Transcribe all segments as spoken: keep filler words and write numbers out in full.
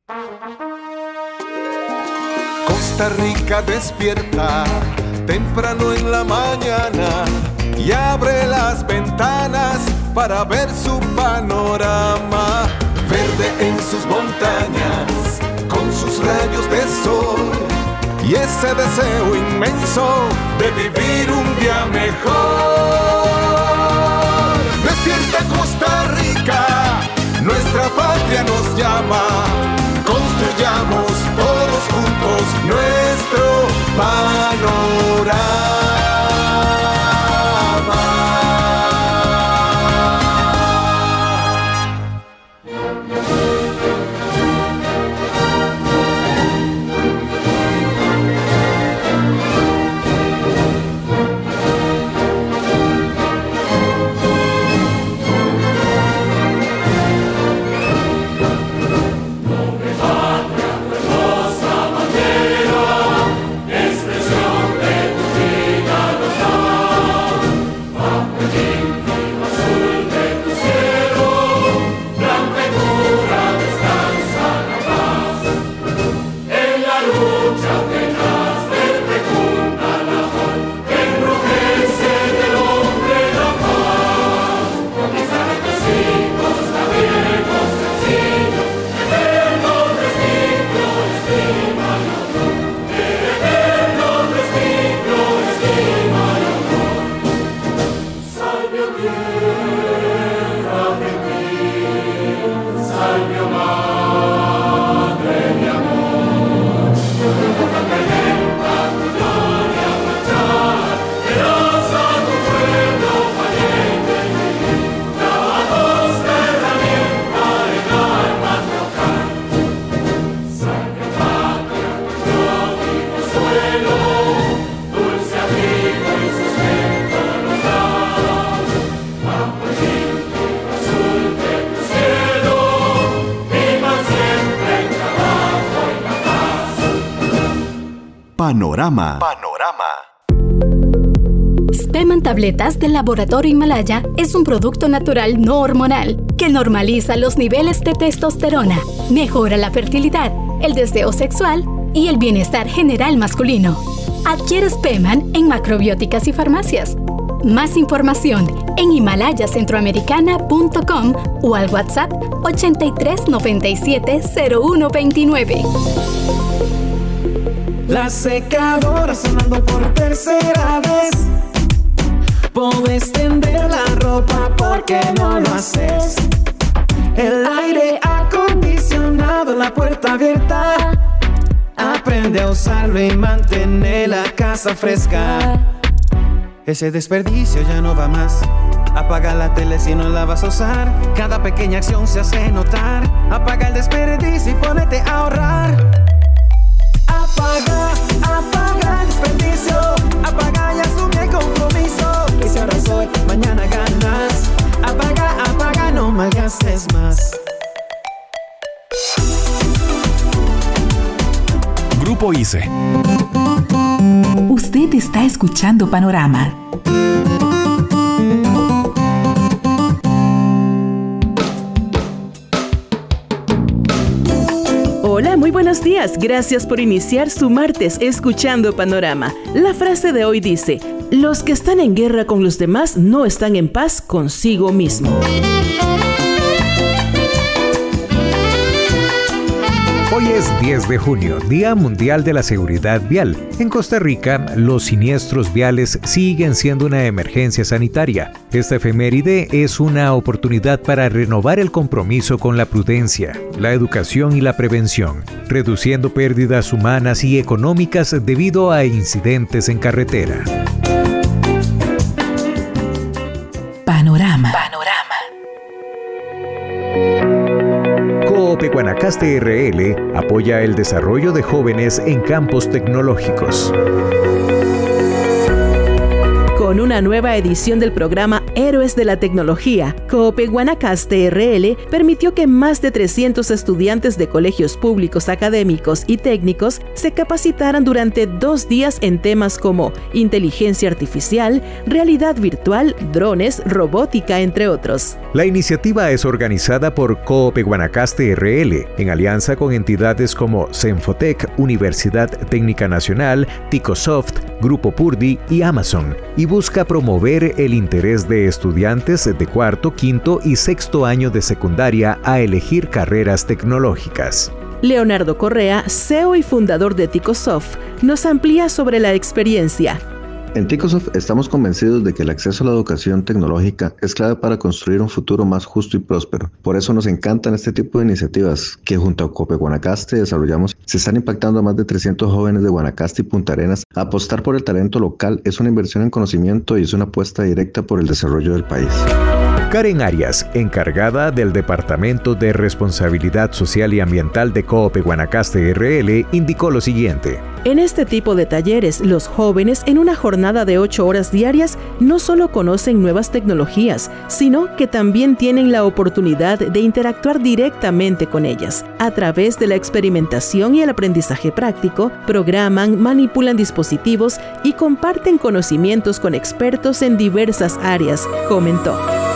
Costa Rica despierta temprano en la mañana y abre las ventanas para ver su panorama. Verde en sus montañas, con sus rayos de sol y ese deseo inmenso de vivir un día mejor. Despierta Costa Rica, nuestra patria nos llama. Construyamos todos juntos nuestro panorama. Panorama. Panorama. Speman Tabletas del Laboratorio Himalaya es un producto natural no hormonal que normaliza los niveles de testosterona, mejora la fertilidad, el deseo sexual y el bienestar general masculino. Adquiere Speman en macrobióticas y farmacias. Más información en himalaya centroamericana punto com o al WhatsApp ochenta y tres noventa y siete cero uno veintinueve. La secadora sonando por tercera vez. Puedes tender la ropa porque no lo haces. El aire acondicionado, la puerta abierta. Aprende a usarlo y mantener la casa fresca. Ese desperdicio ya no va más. Apaga la tele si no la vas a usar. Cada pequeña acción se hace notar. Apaga el desperdicio y ponete a ahorrar. Apaga, apaga el desperdicio. Apaga y asume el compromiso. Que si ahorras hoy, mañana ganas. Apaga, apaga, no malgastes más. Grupo I C E. Usted está escuchando Panorama. Hola, muy buenos días. Gracias por iniciar su martes escuchando Panorama. La frase de hoy dice: los que están en guerra con los demás no están en paz consigo mismo. Hoy es diez de junio, Día Mundial de la Seguridad Vial. En Costa Rica, los siniestros viales siguen siendo una emergencia sanitaria. Esta efeméride es una oportunidad para renovar el compromiso con la prudencia, la educación y la prevención, reduciendo pérdidas humanas y económicas debido a incidentes en carretera. Panorama. Panorama. Coop Guanacaste R L apoya el desarrollo de jóvenes en campos tecnológicos. Con una nueva edición del programa Héroes de la Tecnología, Coope Guanacaste R L permitió que más de trescientos estudiantes de colegios públicos académicos y técnicos se capacitaran durante dos días en temas como inteligencia artificial, realidad virtual, drones, robótica, entre otros. La iniciativa es organizada por Coope Guanacaste R L en alianza con entidades como Senfotec, Universidad Técnica Nacional, Ticosoft, Grupo Purdi y Amazon, y busca promover el interés de estudiantes de cuarto, quinto y sexto año de secundaria a elegir carreras tecnológicas. Leonardo Correa, C E O y fundador de Ticosoft, nos amplía sobre la experiencia. En Ticosoft estamos convencidos de que el acceso a la educación tecnológica es clave para construir un futuro más justo y próspero. Por eso nos encantan este tipo de iniciativas que junto a Coope Guanacaste desarrollamos. Se están impactando a más de trescientos jóvenes de Guanacaste y Punta Arenas. Apostar por el talento local es una inversión en conocimiento y es una apuesta directa por el desarrollo del país. Karen Arias, encargada del Departamento de Responsabilidad Social y Ambiental de Coope Guanacaste R L, indicó lo siguiente. En este tipo de talleres, los jóvenes en una jornada de ocho horas diarias no solo conocen nuevas tecnologías, sino que también tienen la oportunidad de interactuar directamente con ellas. A través de la experimentación y el aprendizaje práctico, programan, manipulan dispositivos y comparten conocimientos con expertos en diversas áreas, comentó.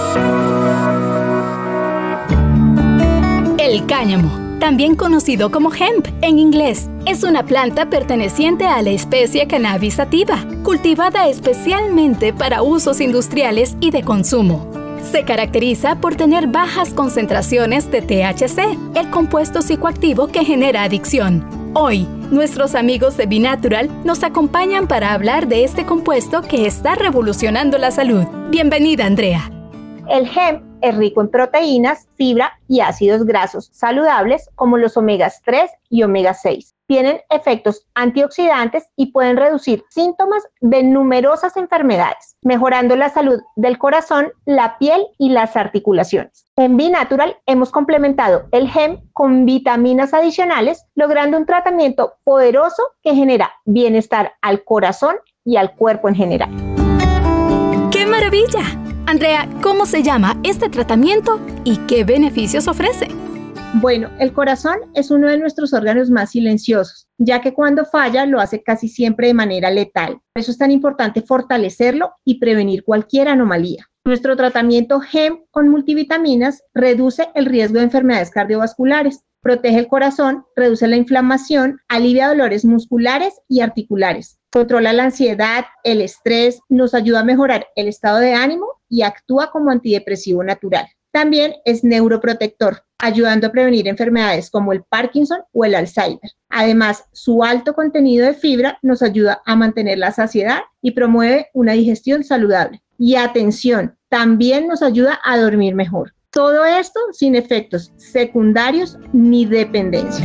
El cáñamo, también conocido como hemp en inglés, es una planta perteneciente a la especie Cannabis sativa, cultivada especialmente para usos industriales y de consumo. Se caracteriza por tener bajas concentraciones de T H C, el compuesto psicoactivo que genera adicción. Hoy, nuestros amigos de Binatural nos acompañan para hablar de este compuesto que está revolucionando la salud. Bienvenida, Andrea. El hemp es rico en proteínas, fibra y ácidos grasos saludables como los omegas tres y omega seis. Tienen efectos antioxidantes y pueden reducir síntomas de numerosas enfermedades, mejorando la salud del corazón, la piel y las articulaciones. En Binatural hemos complementado el hemp con vitaminas adicionales, logrando un tratamiento poderoso que genera bienestar al corazón y al cuerpo en general. ¡Qué maravilla! Andrea, ¿cómo se llama este tratamiento y qué beneficios ofrece? Bueno, el corazón es uno de nuestros órganos más silenciosos, ya que cuando falla lo hace casi siempre de manera letal. Por eso es tan importante fortalecerlo y prevenir cualquier anomalía. Nuestro tratamiento hemp con multivitaminas reduce el riesgo de enfermedades cardiovasculares, protege el corazón, reduce la inflamación, alivia dolores musculares y articulares, controla la ansiedad, el estrés, nos ayuda a mejorar el estado de ánimo y actúa como antidepresivo natural. También es neuroprotector, ayudando a prevenir enfermedades como el Parkinson o el Alzheimer. Además, su alto contenido de fibra nos ayuda a mantener la saciedad y promueve una digestión saludable. Y atención, también nos ayuda a dormir mejor. Todo esto sin efectos secundarios ni dependencia.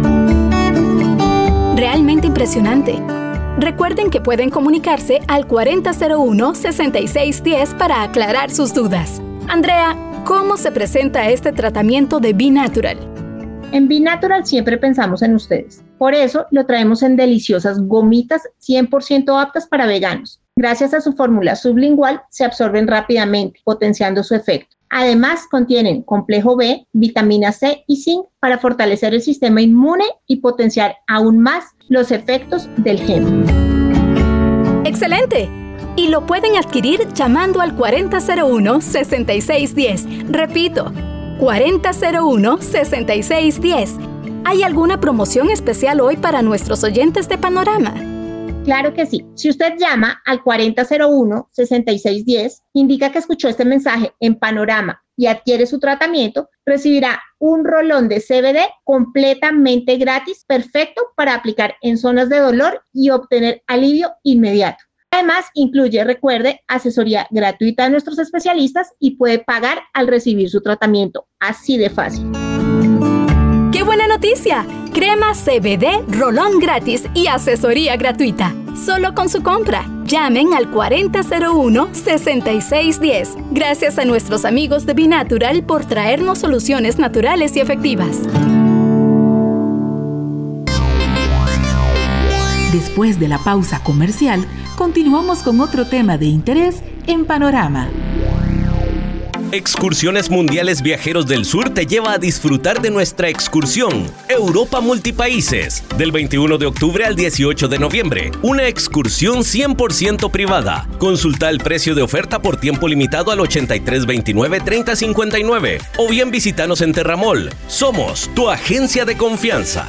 Realmente impresionante. Recuerden que pueden comunicarse al cuarenta cero uno, sesenta y seis diez para aclarar sus dudas. Andrea, ¿cómo se presenta este tratamiento de Binatural? En Binatural siempre pensamos en ustedes. Por eso lo traemos en deliciosas gomitas cien por ciento aptas para veganos. Gracias a su fórmula sublingual se absorben rápidamente, potenciando su efecto. Además, contienen complejo B, vitamina C y zinc para fortalecer el sistema inmune y potenciar aún más los efectos del hemp. ¡Excelente! Y lo pueden adquirir llamando al cuarenta cero uno, sesenta y seis diez. Repito, cuarenta cero uno, sesenta y seis diez. ¿Hay alguna promoción especial hoy para nuestros oyentes de Panorama? Claro que sí. Si usted llama al cuarenta cero uno, sesenta y seis diez, indica que escuchó este mensaje en Panorama y adquiere su tratamiento, recibirá un rolón de C B D completamente gratis, perfecto para aplicar en zonas de dolor y obtener alivio inmediato. Además, incluye, recuerde, asesoría gratuita de nuestros especialistas y puede pagar al recibir su tratamiento. Así de fácil. ¡Qué buena noticia! Crema C B D, rolón gratis y asesoría gratuita. Solo con su compra. Llamen al cuarenta cero uno, sesenta y seis diez. Gracias a nuestros amigos de Binatural por traernos soluciones naturales y efectivas. Después de la pausa comercial, continuamos con otro tema de interés en Panorama. Excursiones Mundiales Viajeros del Sur te lleva a disfrutar de nuestra excursión Europa Multipaíses del veintiuno de octubre al dieciocho de noviembre. Una excursión cien por ciento privada. Consulta el precio de oferta por tiempo limitado al ochenta y tres veintinueve treinta cincuenta y nueve o bien visítanos en Terramol. Somos tu agencia de confianza.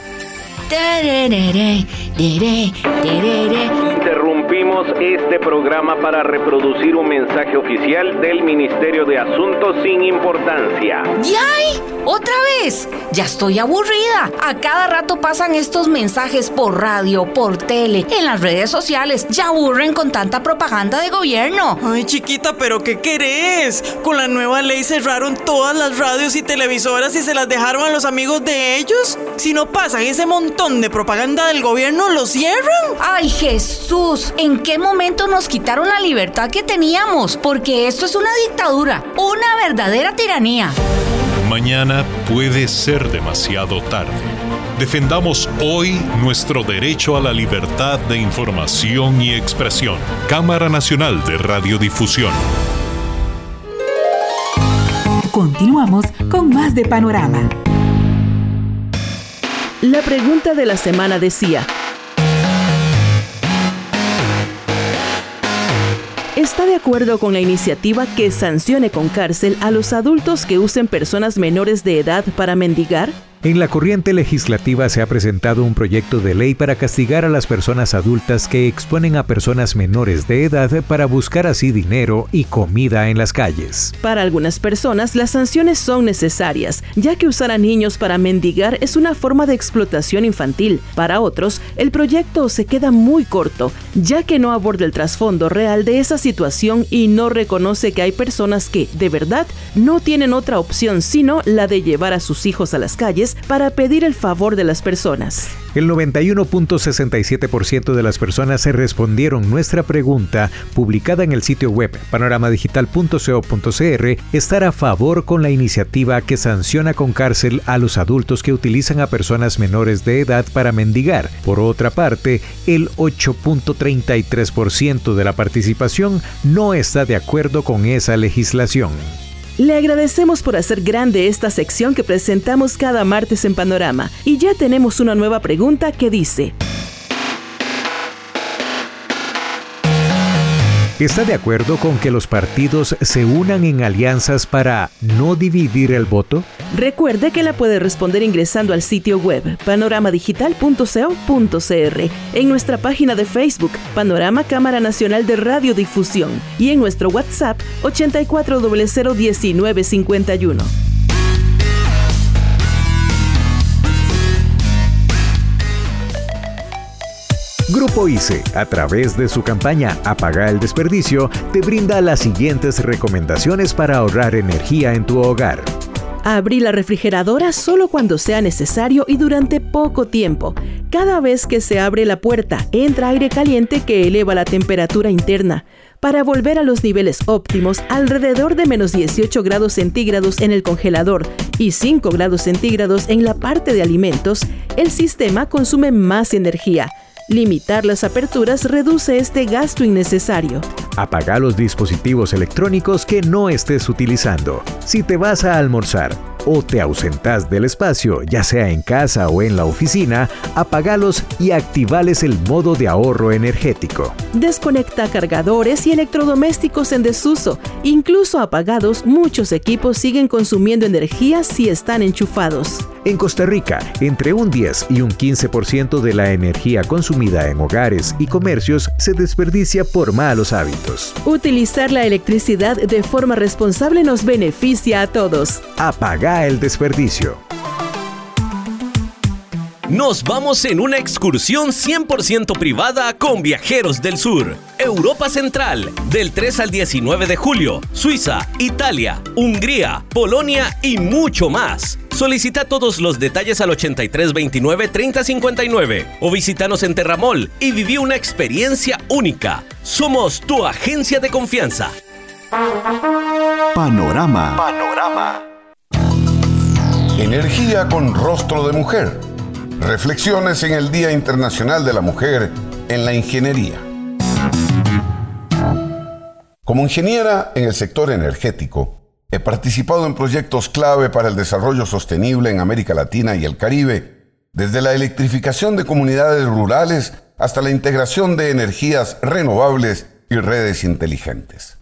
Interrumpimos este programa para reproducir un mensaje oficial del Ministerio de Asuntos sin Importancia. ¡Yay! ¡Otra vez! Ya estoy aburrida. A cada rato pasan estos mensajes por radio, por tele, en las redes sociales. Ya aburren con tanta propaganda de gobierno. Ay, chiquita, ¿pero qué querés? Con la nueva ley cerraron todas las radios y televisoras y se las dejaron a los amigos de ellos. Si no pasan ese montón de propaganda del gobierno, ¿lo cierran? ¡Ay, Jesús! ¿En qué momento nos quitaron la libertad que teníamos? Porque esto es una dictadura, una verdadera tiranía. Mañana puede ser demasiado tarde. Defendamos hoy nuestro derecho a la libertad de información y expresión. Cámara Nacional de Radiodifusión. Continuamos con más de Panorama. La pregunta de la semana decía: ¿está de acuerdo con la iniciativa que sancione con cárcel a los adultos que usen personas menores de edad para mendigar? En la corriente legislativa se ha presentado un proyecto de ley para castigar a las personas adultas que exponen a personas menores de edad para buscar así dinero y comida en las calles. Para algunas personas, las sanciones son necesarias, ya que usar a niños para mendigar es una forma de explotación infantil. Para otros, el proyecto se queda muy corto, ya que no aborda el trasfondo real de esa situación y no reconoce que hay personas que, de verdad, no tienen otra opción sino la de llevar a sus hijos a las calles para pedir el favor de las personas. El noventa y uno punto sesenta y siete por ciento de las personas se respondieron nuestra pregunta, publicada en el sitio web panorama digital punto co punto cr, estar a favor con la iniciativa que sanciona con cárcel a los adultos que utilizan a personas menores de edad para mendigar. Por otra parte, el ocho punto treinta y tres por ciento de la participación no está de acuerdo con esa legislación. Le agradecemos por hacer grande esta sección que presentamos cada martes en Panorama. Y ya tenemos una nueva pregunta que dice: ¿está de acuerdo con que los partidos se unan en alianzas para no dividir el voto? Recuerde que la puede responder ingresando al sitio web panorama digital punto co punto cr, en nuestra página de Facebook Panorama Cámara Nacional de Radiodifusión y en nuestro WhatsApp ochenta y cuatro cero cero diecinueve cincuenta y uno. Grupo I C E, a través de su campaña Apaga el Desperdicio, te brinda las siguientes recomendaciones para ahorrar energía en tu hogar. Abrir la refrigeradora solo cuando sea necesario y durante poco tiempo. Cada vez que se abre la puerta, entra aire caliente que eleva la temperatura interna. Para volver a los niveles óptimos, alrededor de menos dieciocho grados centígrados en el congelador y cinco grados centígrados en la parte de alimentos, el sistema consume más energía. Limitar las aperturas reduce este gasto innecesario. Apaga los dispositivos electrónicos que no estés utilizando. Si te vas a almorzar o te ausentas del espacio, ya sea en casa o en la oficina, apagalos y activales el modo de ahorro energético. Desconecta cargadores y electrodomésticos en desuso. Incluso apagados, muchos equipos siguen consumiendo energía si están enchufados. En Costa Rica, entre un diez y un quince por ciento de la energía consumida en hogares y comercios se desperdicia por malos hábitos. Utilizar la electricidad de forma responsable nos beneficia a todos. Apaga el desperdicio. Nos vamos en una excursión cien por ciento privada con Viajeros del Sur. Europa Central, del tres al diecinueve de julio. Suiza, Italia, Hungría, Polonia y mucho más. Solicita todos los detalles al ochenta y tres veintinueve treinta cincuenta y nueve o visítanos en Terramol y viví una experiencia única. Somos tu agencia de confianza. Panorama. Panorama. Energía con rostro de mujer. Reflexiones en el Día Internacional de la Mujer en la ingeniería. Como ingeniera en el sector energético, he participado en proyectos clave para el desarrollo sostenible en América Latina y el Caribe, desde la electrificación de comunidades rurales hasta la integración de energías renovables y redes inteligentes.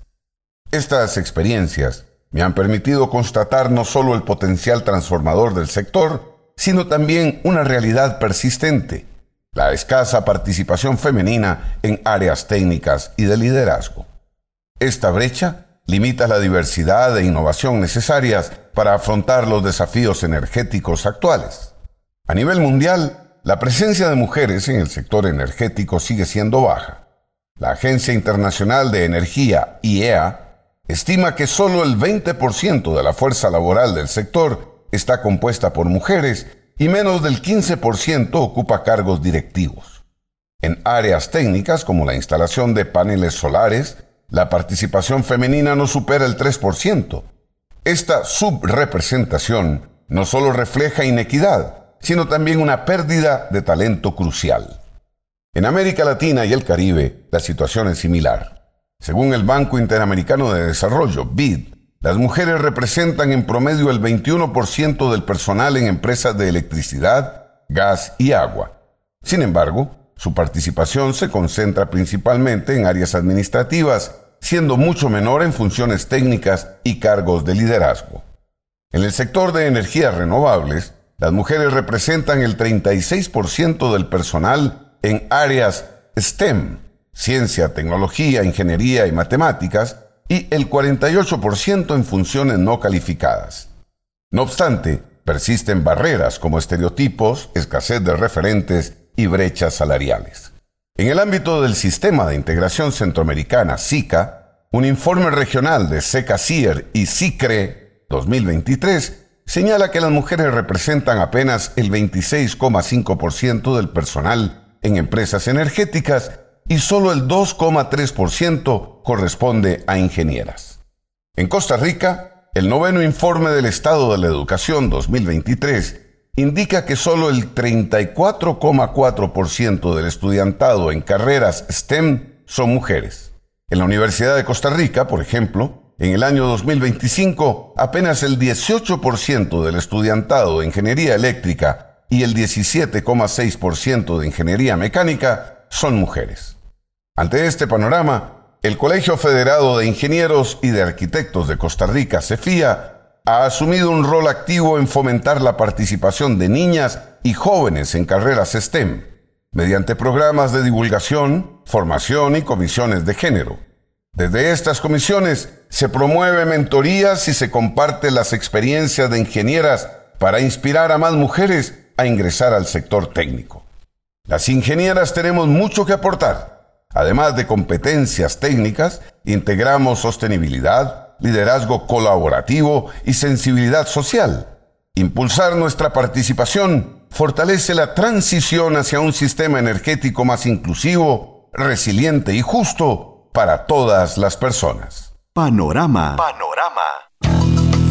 Estas experiencias me han permitido constatar no solo el potencial transformador del sector, sino también una realidad persistente: la escasa participación femenina en áreas técnicas y de liderazgo. Esta brecha limita la diversidad e innovación necesarias para afrontar los desafíos energéticos actuales. A nivel mundial, la presencia de mujeres en el sector energético sigue siendo baja. La Agencia Internacional de Energía, I E A, estima que solo el veinte por ciento de la fuerza laboral del sector está compuesta por mujeres y menos del quince por ciento ocupa cargos directivos. En áreas técnicas como la instalación de paneles solares, la participación femenina no supera el tres por ciento. Esta subrepresentación no solo refleja inequidad, sino también una pérdida de talento crucial. En América Latina y el Caribe, la situación es similar. Según el Banco Interamericano de Desarrollo, B I D, las mujeres representan en promedio el veintiuno por ciento del personal en empresas de electricidad, gas y agua. Sin embargo, su participación se concentra principalmente en áreas administrativas, siendo mucho menor en funciones técnicas y cargos de liderazgo. En el sector de energías renovables, las mujeres representan el treinta y seis por ciento del personal en áreas STEM, ciencia, tecnología, ingeniería y matemáticas, y el cuarenta y ocho por ciento en funciones no calificadas. No obstante, persisten barreras como estereotipos, escasez de referentes y brechas salariales. En el ámbito del Sistema de Integración Centroamericana, SICA, un informe regional de SECA-CIER y SICRE dos mil veintitrés señala que las mujeres representan apenas el veintiséis coma cinco por ciento del personal en empresas energéticas y solo el dos coma tres por ciento corresponde a ingenieras. En Costa Rica, el noveno informe del Estado de la Educación dos mil veintitrés indica que solo el treinta y cuatro coma cuatro por ciento del estudiantado en carreras STEM son mujeres. En la Universidad de Costa Rica, por ejemplo, en el año dos mil veinticinco, apenas el dieciocho por ciento del estudiantado de ingeniería eléctrica y el diecisiete coma seis por ciento de ingeniería mecánica son mujeres. Ante este panorama, el Colegio Federado de Ingenieros y de Arquitectos de Costa Rica, CEFIA, ha asumido un rol activo en fomentar la participación de niñas y jóvenes en carreras STEM, mediante programas de divulgación, formación y comisiones de género. Desde estas comisiones se promueve mentorías y se comparten las experiencias de ingenieras para inspirar a más mujeres a ingresar al sector técnico. Las ingenieras tenemos mucho que aportar. Además de competencias técnicas, integramos sostenibilidad, liderazgo colaborativo y sensibilidad social. Impulsar nuestra participación fortalece la transición hacia un sistema energético más inclusivo, resiliente y justo para todas las personas. Panorama. Panorama.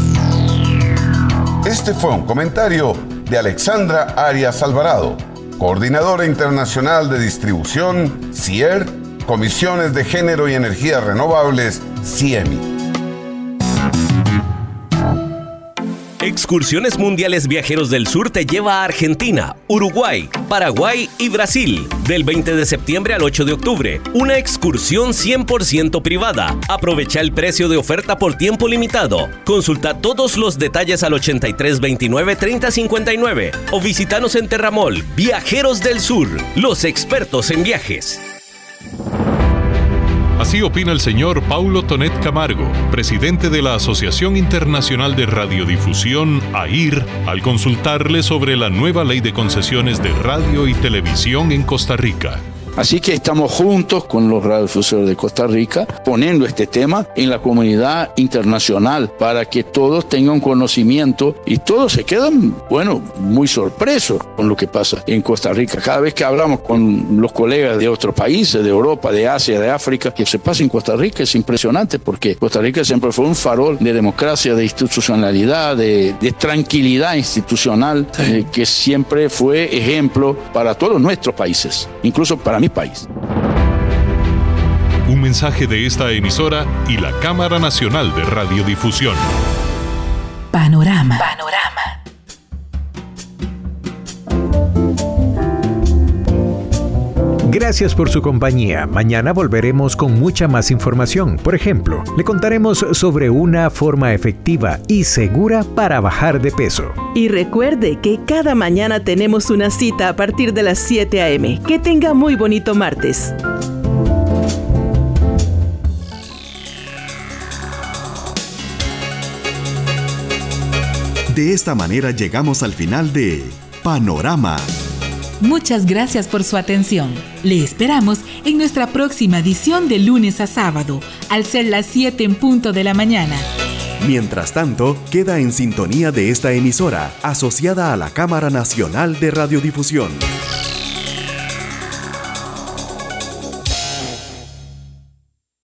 Este fue un comentario de Alexandra Arias Alvarado, coordinadora internacional de distribución, CIER, Comisiones de Género y Energías Renovables, CIEMI. Excursiones Mundiales Viajeros del Sur te lleva a Argentina, Uruguay, Paraguay y Brasil. Del veinte de septiembre al ocho de octubre. Una excursión cien por ciento privada. Aprovecha el precio de oferta por tiempo limitado. Consulta todos los detalles al ochenta y tres veintinueve treinta cincuenta y nueve o visítanos en Terramol. Viajeros del Sur, los expertos en viajes. Así opina el señor Paulo Tonet Camargo, presidente de la Asociación Internacional de Radiodifusión, A I R, al consultarle sobre la nueva ley de concesiones de radio y televisión en Costa Rica. Así que estamos juntos con los radiodifusores de Costa Rica poniendo este tema en la comunidad internacional para que todos tengan conocimiento y todos se quedan, bueno, muy sorpresos con lo que pasa en Costa Rica. Cada vez que hablamos con los colegas de otros países, de Europa, de Asia, de África, que se pasa en Costa Rica es impresionante porque Costa Rica siempre fue un farol de democracia, de institucionalidad, de, de tranquilidad institucional, eh, que siempre fue ejemplo para todos nuestros países, incluso para mi país. Un mensaje de esta emisora y la Cámara Nacional de Radiodifusión. Panorama. Panorama. Gracias por su compañía. Mañana volveremos con mucha más información. Por ejemplo, le contaremos sobre una forma efectiva y segura para bajar de peso. Y recuerde que cada mañana tenemos una cita a partir de las siete a eme. Que tenga muy bonito martes. De esta manera llegamos al final de Panorama. Muchas gracias por su atención. Le esperamos en nuestra próxima edición de lunes a sábado, al ser las siete en punto de la mañana. Mientras tanto, queda en sintonía de esta emisora, asociada a la Cámara Nacional de Radiodifusión.